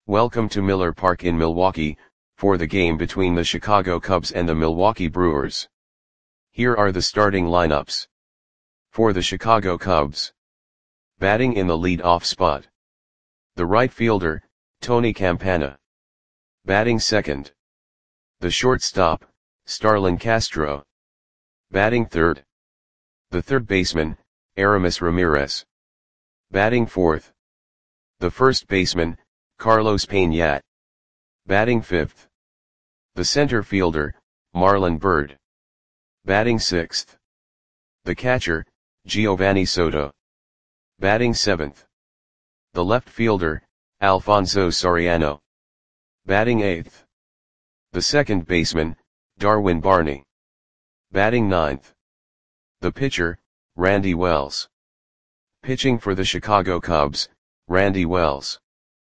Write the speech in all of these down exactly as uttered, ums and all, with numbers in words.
Welcome to Miller Park in Milwaukee, for the game between the Chicago Cubs and the Milwaukee Brewers. Here are the starting lineups. For the Chicago Cubs. Batting in the lead-off spot. The right fielder, Tony Campana. Batting second. The shortstop, Starlin Castro. Batting third. The third baseman, Aramis Ramirez. Batting fourth. The first baseman, Carlos Peña. Batting fifth. The center fielder, Marlon Byrd. Batting sixth. The catcher, Giovanni Soto. Batting seventh. The left fielder, Alfonso Soriano. Batting eighth. The second baseman, Darwin Barney. Batting ninth. The pitcher, Randy Wells. Pitching for the Chicago Cubs, Randy Wells.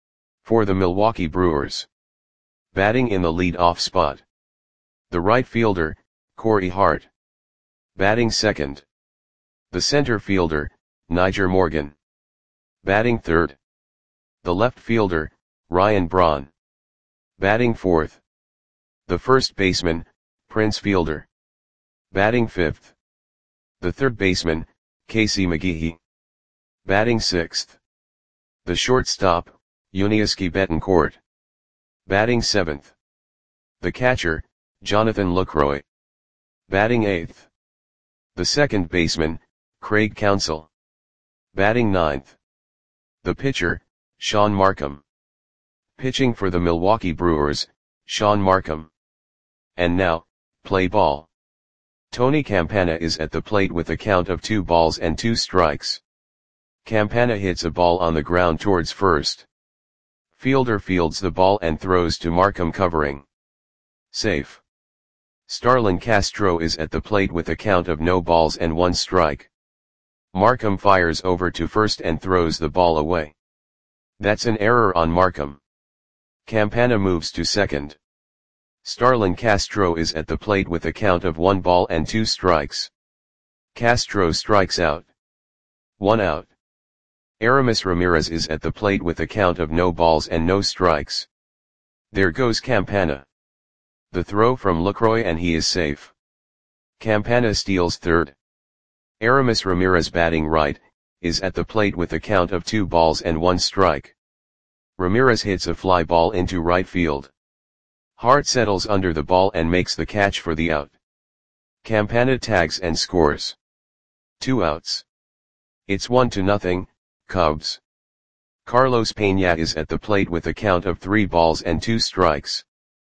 For the Milwaukee Brewers. Batting in the lead-off spot. The right fielder, Corey Hart. Batting second. The center fielder, Nyjer Morgan. Batting third. The left fielder, Ryan Braun. Batting fourth. The first baseman, Prince Fielder. Batting fifth. The third baseman, Casey McGehee. Batting sixth. The shortstop, Yuniesky Betancourt. Batting seventh. The catcher, Jonathan Lucroy. Batting eighth. The second baseman, Craig Counsell. Batting ninth. The pitcher, Sean Markham. Pitching for the Milwaukee Brewers, Sean Markham. And now, play ball. Tony Campana is at the plate with a count of two balls and two strikes. Campana hits a ball on the ground towards first. Fielder fields the ball and throws to Markham covering. Safe. Starlin Castro is at the plate with a count of no balls and one strike. Markham fires over to first and throws the ball away. That's an error on Markham. Campana moves to second. Starlin Castro is at the plate with a count of one ball and two strikes. Castro strikes out. One out. Aramis Ramirez is at the plate with a count of no balls and no strikes. There goes Campana. The throw from Lucroy and he is safe. Campana steals third. Aramis Ramirez batting right, is at the plate with a count of two balls and one strike. Ramirez hits a fly ball into right field. Hart settles under the ball and makes the catch for the out. Campana tags and scores. Two outs. It's one to nothing, Cubs. Carlos Peña is at the plate with a count of three balls and two strikes.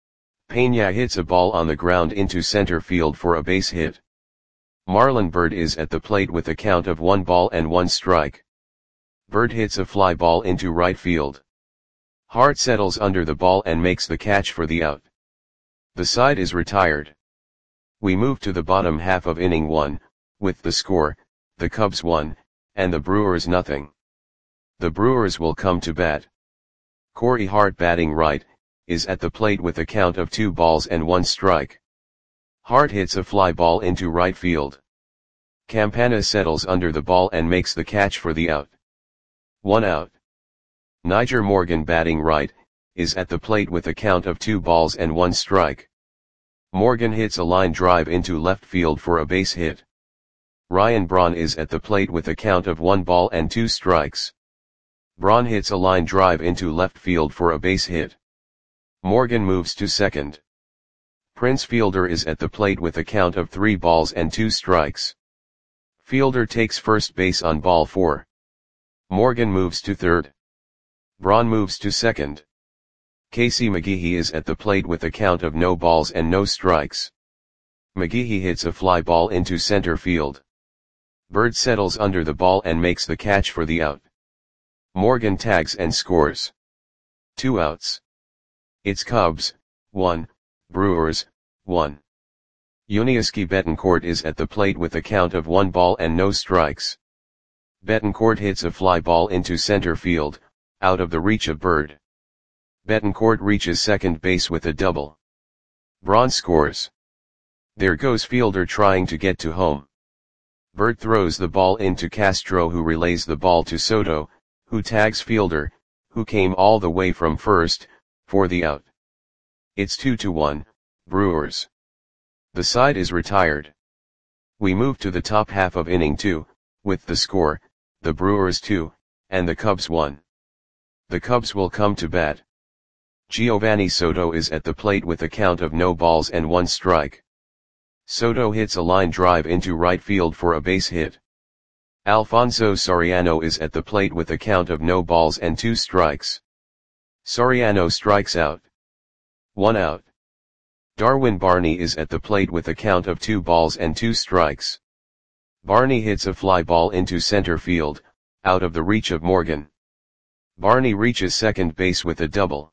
Peña hits a ball on the ground into center field for a base hit. Marlon Byrd is at the plate with a count of one ball and one strike. Byrd hits a fly ball into right field. Hart settles under the ball and makes the catch for the out. The side is retired. We move to the bottom half of inning one, with the score, the Cubs one, and the Brewers nothing. The Brewers will come to bat. Corey Hart batting right, is at the plate with a count of two balls and one strike. Hart hits a fly ball into right field. Campana settles under the ball and makes the catch for the out. One out. Nyjer Morgan batting right, is at the plate with a count of two balls and one strike. Morgan hits a line drive into left field for a base hit. Ryan Braun is at the plate with a count of one ball and two strikes. Braun hits a line drive into left field for a base hit. Morgan moves to second. Prince Fielder is at the plate with a count of three balls and two strikes. Fielder takes first base on ball four. Morgan moves to third. Braun moves to second. Casey McGehee is at the plate with a count of no balls and no strikes. McGehee hits a fly ball into center field. Byrd settles under the ball and makes the catch for the out. Morgan tags and scores. Two outs. It's Cubs, one, Brewers, one. Yuniesky Betancourt is at the plate with a count of one ball and no strikes. Betancourt hits a fly ball into center field, out of the reach of Byrd. Betancourt reaches second base with a double. Braun scores. There goes Fielder trying to get to home. Byrd throws the ball into Castro, who relays the ball to Soto, who tags Fielder, who came all the way from first, for the out. It's two to one, Brewers. The side is retired. We move to the top half of inning two, with the score, the Brewers two, and the Cubs one. The Cubs will come to bat. Giovanni Soto is at the plate with a count of no balls and one strike. Soto hits a line drive into right field for a base hit. Alfonso Soriano is at the plate with a count of no balls and two strikes. Soriano strikes out. One out. Darwin Barney is at the plate with a count of two balls and two strikes. Barney hits a fly ball into center field, out of the reach of Morgan. Barney reaches second base with a double.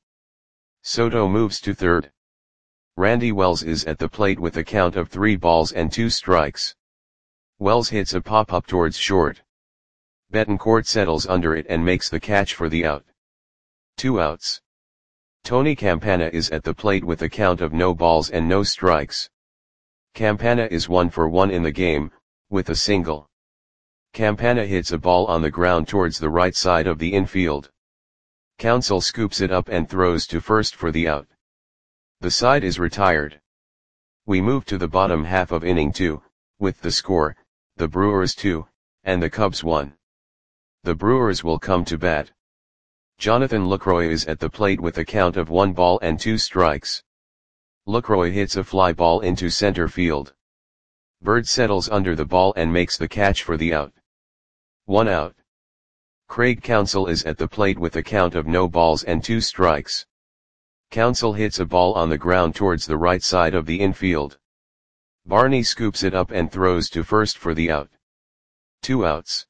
Soto moves to third. Randy Wells is at the plate with a count of three balls and two strikes. Wells hits a pop-up towards short. Betancourt settles under it and makes the catch for the out. Two outs. Tony Campana is at the plate with a count of no balls and no strikes. Campana is one for one in the game, with a single. Campana hits a ball on the ground towards the right side of the infield. Counsell scoops it up and throws to first for the out. The side is retired. We move to the bottom half of inning two, with the score, the Brewers two, and the Cubs one. The Brewers will come to bat. Jonathan Lucroy is at the plate with a count of one ball and two strikes. Lucroy hits a fly ball into center field. Bird settles under the ball and makes the catch for the out. One out. Craig Counsell is at the plate with a count of no balls and two strikes. Counsell hits a ball on the ground towards the right side of the infield. Barney scoops it up and throws to first for the out. Two outs.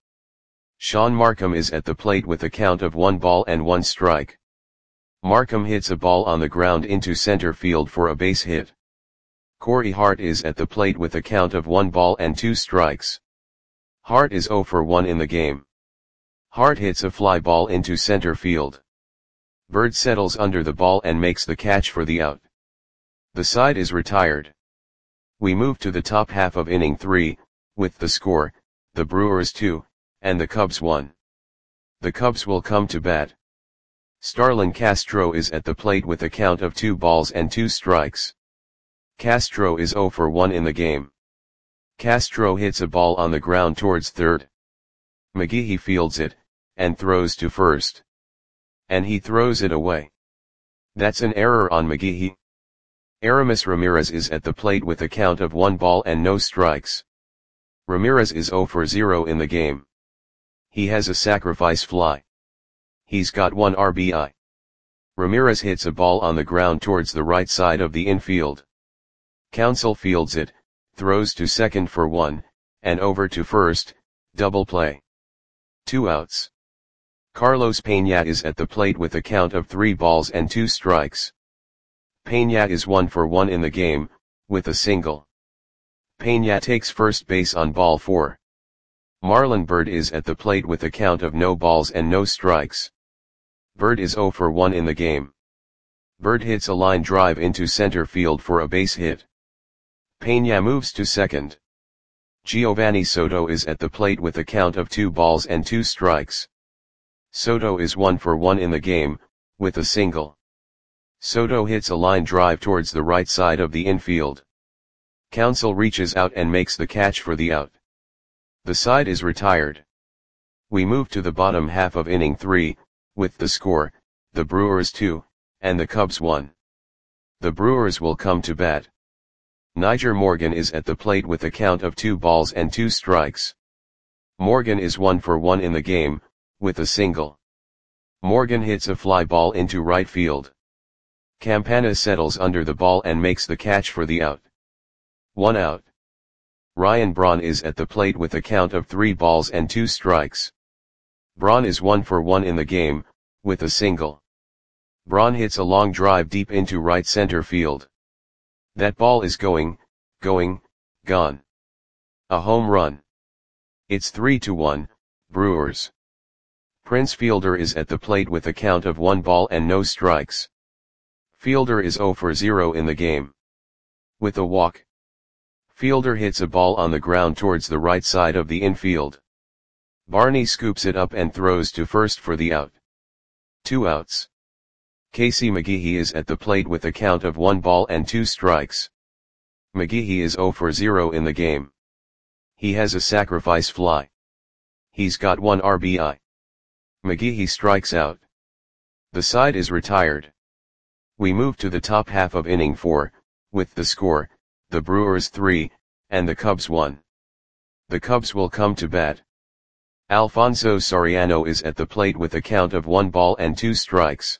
Sean Markham is at the plate with a count of one ball and one strike. Markham hits a ball on the ground into center field for a base hit. Corey Hart is at the plate with a count of one ball and two strikes. Hart is zero for one in the game. Hart hits a fly ball into center field. Bird settles under the ball and makes the catch for the out. The side is retired. We move to the top half of inning three, with the score, the Brewers two, and the Cubs one. The Cubs will come to bat. Starlin Castro is at the plate with a count of two balls and two strikes. Castro is zero for one in the game. Castro hits a ball on the ground towards third. McGehee fields it, and throws to first. And he throws it away. That's an error on McGehee. Aramis Ramirez is at the plate with a count of one ball and no strikes. Ramirez is zero for zero in the game. He has a sacrifice fly. He's got one R B I. Ramirez hits a ball on the ground towards the right side of the infield. Counsell fields it, throws to second for one, and over to first, double play. Two outs. Carlos Peña is at the plate with a count of three balls and two strikes. Peña is one for one in the game, with a single. Peña takes first base on ball four. Marlon Byrd is at the plate with a count of no balls and no strikes. Byrd is zero for one in the game. Byrd hits a line drive into center field for a base hit. Peña moves to second. Giovanni Soto is at the plate with a count of two balls and two strikes. Soto is one for one in the game, with a single. Soto hits a line drive towards the right side of the infield. Counsell reaches out and makes the catch for the out. The side is retired. We move to the bottom half of inning three, with the score, the Brewers two, and the Cubs one. The Brewers will come to bat. Niger Morgan is at the plate with a count of two balls and two strikes. Morgan is one for one in the game, with a single. Morgan hits a fly ball into right field. Campana settles under the ball and makes the catch for the out. One out. Ryan Braun is at the plate with a count of three balls and two strikes. Braun is one for one in the game, with a single. Braun hits a long drive deep into right center field. That ball is going, going, gone. A home run. It's three to one, Brewers. Prince Fielder is at the plate with a count of one ball and no strikes. Fielder is zero for zero in the game. With a walk. Fielder hits a ball on the ground towards the right side of the infield. Barney scoops it up and throws to first for the out. Two outs. Casey McGehee is at the plate with a count of one ball and two strikes. McGehee is zero for zero in the game. He has a sacrifice fly. He's got one R B I. McGehee strikes out. The side is retired. We move to the top half of inning four, with the score, the Brewers three, and the Cubs one. The Cubs will come to bat. Alfonso Soriano is at the plate with a count of one ball and two strikes.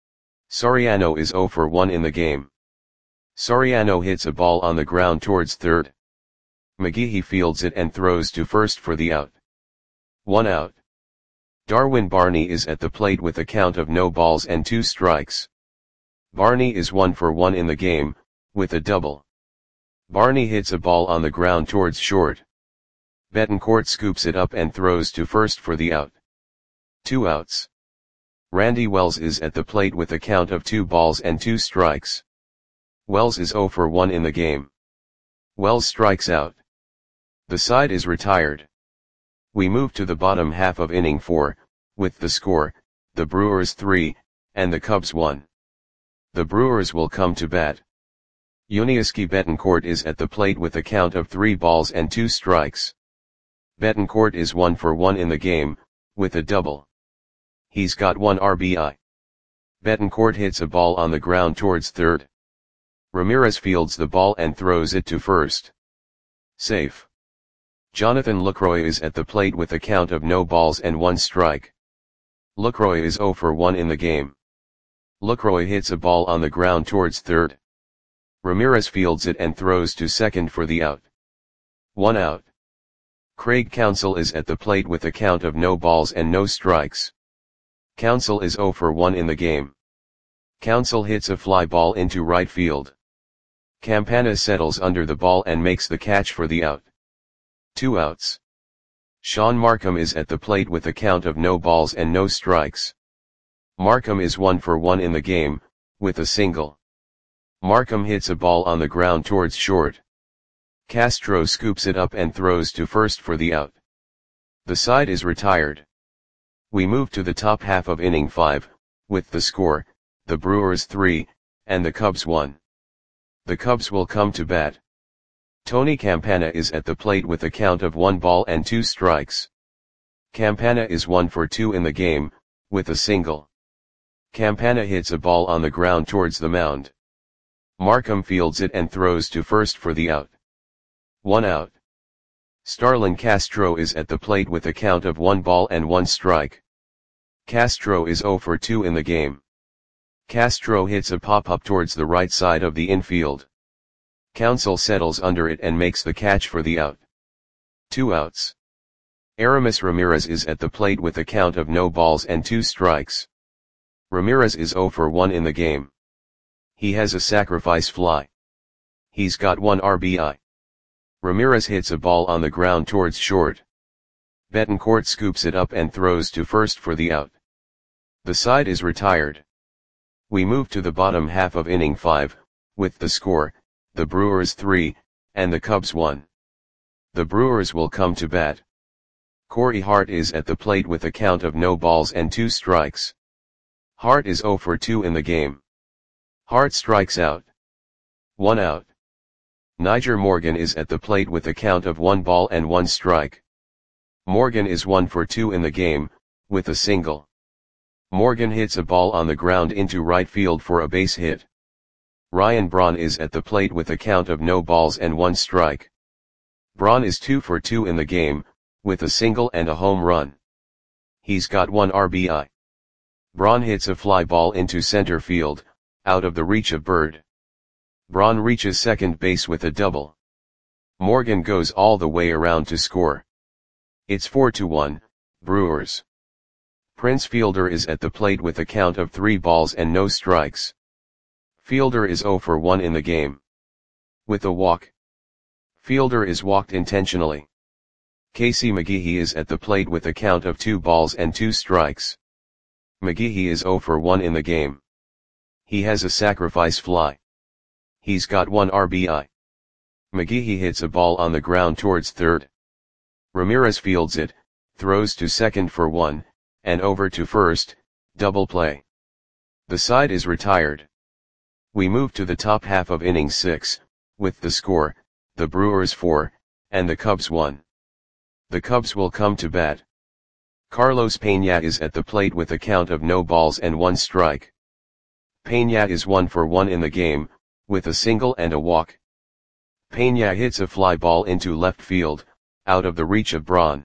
Soriano is zero for one in the game. Soriano hits a ball on the ground towards third. McGehee fields it and throws to first for the out. One out. Darwin Barney is at the plate with a count of no balls and two strikes. Barney is one for one in the game, with a double. Barney hits a ball on the ground towards short. Betancourt scoops it up and throws to first for the out. Two outs. Randy Wells is at the plate with a count of two balls and two strikes. Wells is zero for one in the game. Wells strikes out. The side is retired. We move to the bottom half of inning four, with the score, the Brewers three, and the Cubs one. The Brewers will come to bat. Yuniesky Betancourt is at the plate with a count of three balls and two strikes. Betancourt is one for one in the game, with a double. He's got one R B I. Betancourt hits a ball on the ground towards third. Ramirez fields the ball and throws it to first. Safe. Jonathan Lucroy is at the plate with a count of no balls and one strike. Lucroy is zero for one in the game. Lucroy hits a ball on the ground towards third. Ramirez fields it and throws to second for the out. One out. Craig Counsell is at the plate with a count of no balls and no strikes. Counsell is zero for one in the game. Counsell hits a fly ball into right field. Campana settles under the ball and makes the catch for the out. Two outs. Sean Markham is at the plate with a count of no balls and no strikes. Markham is one for one in the game, with a single. Markham hits a ball on the ground towards short. Castro scoops it up and throws to first for the out. The side is retired. We move to the top half of inning five, with the score, the Brewers three, and the Cubs one. The Cubs will come to bat. Tony Campana is at the plate with a count of one ball and two strikes. Campana is one for two in the game, with a single. Campana hits a ball on the ground towards the mound. Markham fields it and throws to first for the out. One out. Starlin Castro is at the plate with a count of one ball and one strike. Castro is zero for two in the game. Castro hits a pop-up towards the right side of the infield. Counsell settles under it and makes the catch for the out. Two outs. Aramis Ramirez is at the plate with a count of no balls and two strikes. Ramirez is zero for one in the game. He has a sacrifice fly. He's got one R B I. Ramirez hits a ball on the ground towards short. Betancourt scoops it up and throws to first for the out. The side is retired. We move to the bottom half of inning five, with the score, the Brewers three, and the Cubs one. The Brewers will come to bat. Corey Hart is at the plate with a count of no balls and two strikes. Hart is zero for two in the game. Hart strikes out. One out. Niger Morgan is at the plate with a count of one ball and one strike. Morgan is one for two in the game, with a single. Morgan hits a ball on the ground into right field for a base hit. Ryan Braun is at the plate with a count of no balls and one strike. Braun is two for two in the game, with a single and a home run. He's got one R B I. Braun hits a fly ball into center field, out of the reach of Bird. Braun reaches second base with a double. Morgan goes all the way around to score. It's four to one, Brewers. Prince Fielder is at the plate with a count of three balls and no strikes. Fielder is zero for one in the game. With a walk. Fielder is walked intentionally. Casey McGehee is at the plate with a count of two balls and two strikes. McGehee is zero for one in the game. He has a sacrifice fly. He's got one R B I. McGehee hits a ball on the ground towards third. Ramirez fields it, throws to second for one, and over to first, Double play. The side is retired. We move to the top half of inning six, with the score, the Brewers four, and the Cubs one. The Cubs will come to bat. Carlos Peña is at the plate with a count of no balls and one strike. Peña is one for one in the game, with a single and a walk. Peña hits a fly ball into left field, out of the reach of Braun.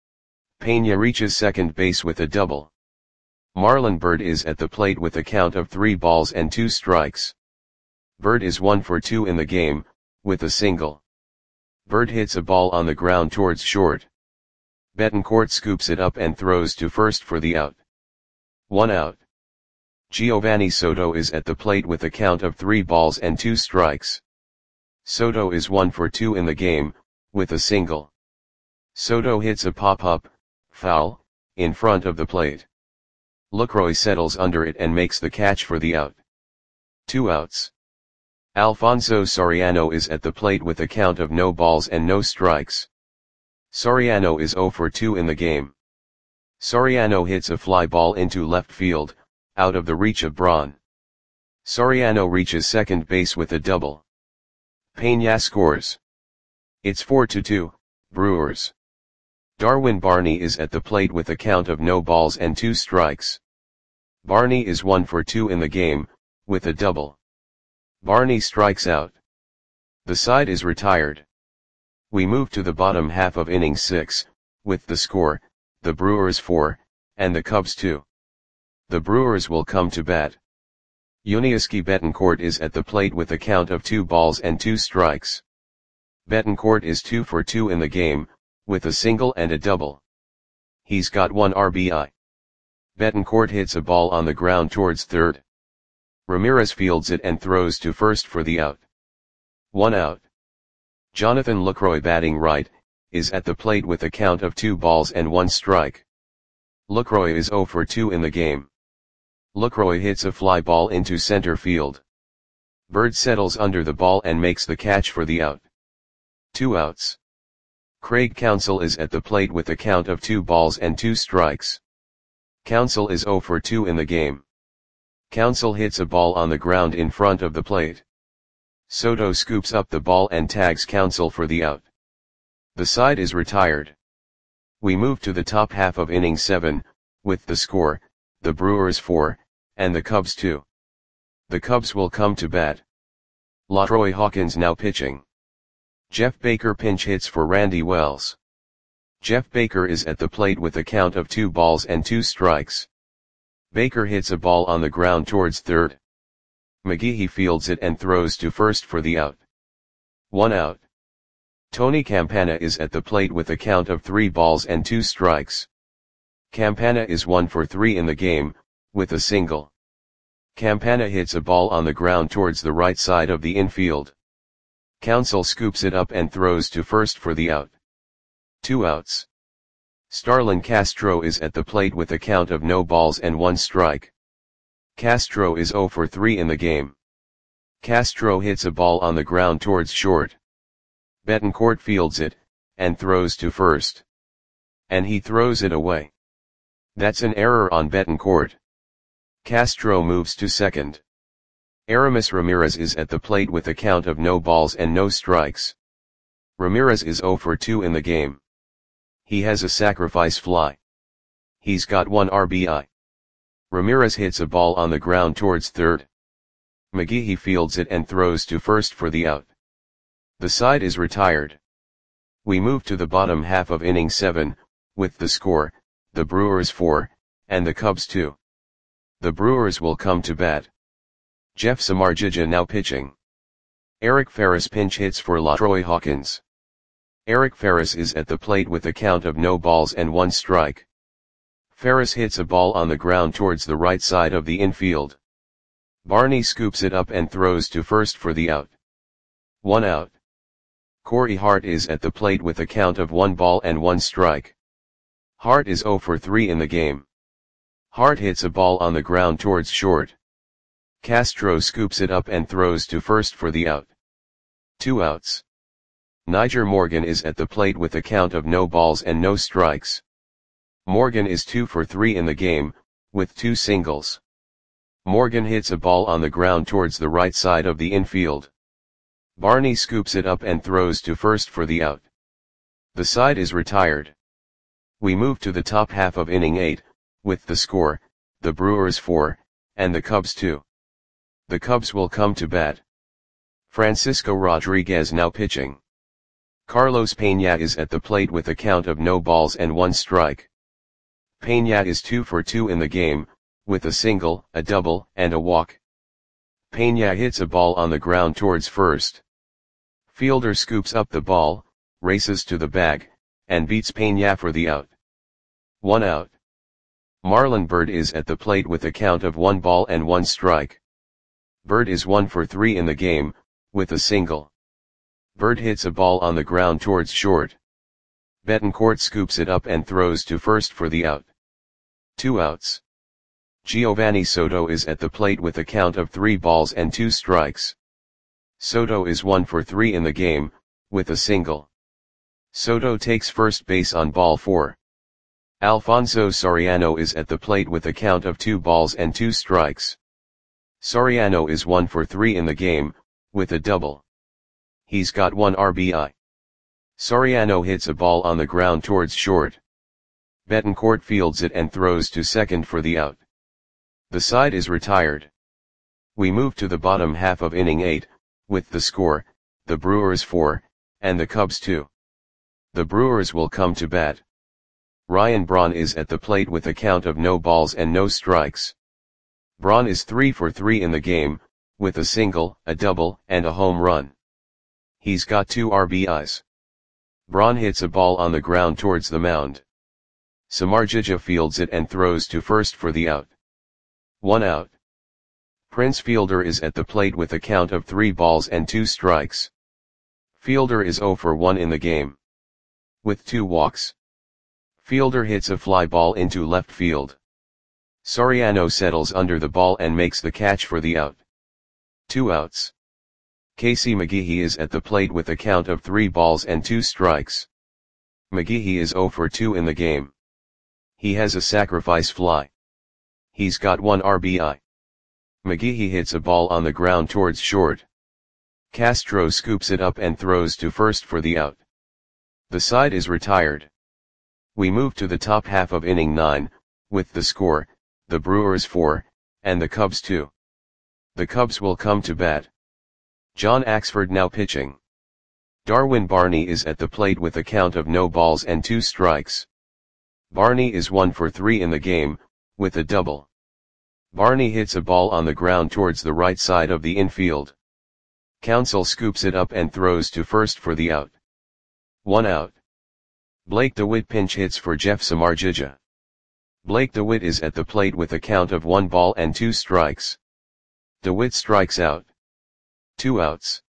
Peña reaches second base with a double. Marlon Byrd is at the plate with a count of three balls and two strikes. Byrd is one for two in the game, with a single. Byrd hits a ball on the ground towards short. Betancourt scoops it up and throws to first for the out. One out. Giovanni Soto is at the plate with a count of three balls and two strikes. Soto is one for two in the game, with a single. Soto hits a pop-up, foul, in front of the plate. Lucroy settles under it and makes the catch for the out. Two outs. Alfonso Soriano is at the plate with a count of no balls and no strikes. Soriano is zero for two in the game. Soriano hits a fly ball into left field, out of the reach of Braun. Soriano reaches second base with a double. Peña scores. It's four to two, Brewers. Darwin Barney is at the plate with a count of no balls and two strikes. Barney is one for two in the game, with a double. Barney strikes out. The side is retired. We move to the bottom half of inning six, with the score, the Brewers four, and the Cubs two. The Brewers will come to bat. Yuniesky Betancourt is at the plate with a count of two balls and two strikes. Betancourt is two for two in the game, with a single and a double. He's got one R B I. Betancourt hits a ball on the ground towards third. Ramirez fields it and throws to first for the out. One out. Jonathan Lucroy, batting right, is at the plate with a count of two balls and one strike. Lucroy is zero for two in the game. Lucroy hits a fly ball into center field. Byrd settles under the ball and makes the catch for the out. Two outs. Craig Counsell is at the plate with a count of two balls and two strikes. Counsell is zero for two in the game. Counsell hits a ball on the ground in front of the plate. Soto scoops up the ball and tags Counsell for the out. The side is retired. We move to the top half of inning seven, with the score, the Brewers four, and the Cubs two. The Cubs will come to bat. LaTroy Hawkins now pitching. Jeff Baker pinch hits for Randy Wells. Jeff Baker is at the plate with a count of two balls and two strikes. Baker hits a ball on the ground towards third. McGehee fields it and throws to first for the out. One out. Tony Campana is at the plate with a count of three balls and two strikes. Campana is one for three in the game, with a single. Campana hits a ball on the ground towards the right side of the infield. Counsell scoops it up and throws to first for the out. Two outs. Starlin Castro is at the plate with a count of no balls and one strike. Castro is zero for three in the game. Castro hits a ball on the ground towards short. Betancourt fields it, and throws to first. And he throws it away. That's an error on Betancourt. Castro moves to second. Aramis Ramirez is at the plate with a count of no balls and no strikes. Ramirez is zero for two in the game. He has a sacrifice fly. He's got one R B I. Ramirez hits a ball on the ground towards third. McGehee fields it and throws to first for the out. The side is retired. We move to the bottom half of inning seven, with the score, the Brewers four, and the Cubs two. The Brewers will come to bat. Jeff Samardzija now pitching. Eric Ferris pinch hits for LaTroy Hawkins. Eric Ferris is at the plate with a count of no balls and one strike. Ferris hits a ball on the ground towards the right side of the infield. Barney scoops it up and throws to first for the out. One out. Corey Hart is at the plate with a count of one ball and one strike. Hart is zero for three in the game. Hart hits a ball on the ground towards short. Castro scoops it up and throws to first for the out. Two outs. Niger Morgan is at the plate with a count of no balls and no strikes. Morgan is two for three in the game, with two singles. Morgan hits a ball on the ground towards the right side of the infield. Barney scoops it up and throws to first for the out. The side is retired. We move to the top half of inning eight, with the score, the Brewers four, and the Cubs two. The Cubs will come to bat. Francisco Rodriguez now pitching. Carlos Peña is at the plate with a count of no balls and one strike. Peña is two for two in the game, with a single, a double, and a walk. Peña hits a ball on the ground towards first. Fielder scoops up the ball, races to the bag, and beats Peña for the out. One out. Marlon Byrd is at the plate with a count of one ball and one strike. Byrd is one for three in the game, with a single. Byrd hits a ball on the ground towards short. Betancourt scoops it up and throws to first for the out. Two outs. Giovanni Soto is at the plate with a count of three balls and two strikes. Soto is one for three in the game, with a single. Soto takes first base on ball four. Alfonso Soriano is at the plate with a count of two balls and two strikes. Soriano is one for three in the game, with a double. He's got one R B I. Soriano hits a ball on the ground towards short. Betancourt fields it and throws to second for the out. The side is retired. We move to the bottom half of inning eight, with the score, the Brewers four, and the Cubs two. The Brewers will come to bat. Ryan Braun is at the plate with a count of no balls and no strikes. Braun is three for three in the game, with a single, a double, and a home run. He's got two R B Is. Braun hits a ball on the ground towards the mound. Samardzija fields it and throws to first for the out. One out. Prince Fielder is at the plate with a count of three balls and two strikes. Fielder is zero for one in the game, with two walks. Fielder hits a fly ball into left field. Soriano settles under the ball and makes the catch for the out. Two outs. Casey McGehee is at the plate with a count of three balls and two strikes. McGehee is zero for two in the game. He has a sacrifice fly. He's got one R B I. McGehee hits a ball on the ground towards short. Castro scoops it up and throws to first for the out. The side is retired. We move to the top half of inning nine, with the score, the Brewers four, and the Cubs two. The Cubs will come to bat. John Axford now pitching. Darwin Barney is at the plate with a count of no balls and two strikes. Barney is one for three in the game, with a double. Barney hits a ball on the ground towards the right side of the infield. Counsell scoops it up and throws to first for the out. One out. Blake DeWitt pinch hits for Jeff Samardzija. Blake DeWitt is at the plate with a count of one ball and two strikes. DeWitt strikes out. Two outs.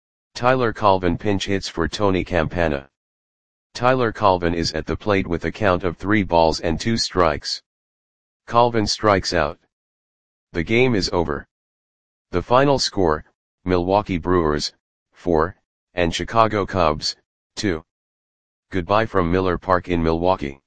Tyler Colvin pinch hits for Tony Campana. Tyler Colvin is at the plate with a count of three balls and two strikes. Colvin strikes out. The game is over. The final score, Milwaukee Brewers, four, and Chicago Cubs, two. Goodbye from Miller Park in Milwaukee.